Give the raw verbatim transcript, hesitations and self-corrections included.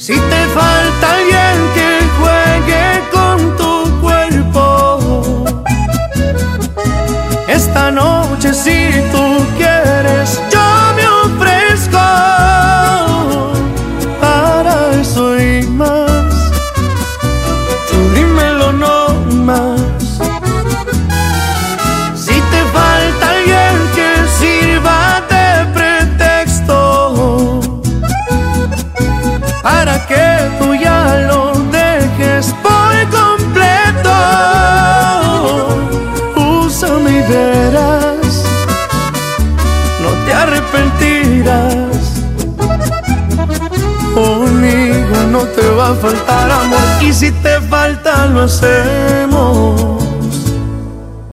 Si te falta alguien que juegue con tu cuerpo, esta noche si tú quieres yo me ofrezco para eso y más. Tú dímelo no más. Si te falta alguien que sirva de pretexto para que tú ya lo dejes por completo, úsame y verás, no te arrepentirás. Conmigo no te va a faltar amor, y si te falta lo hacemos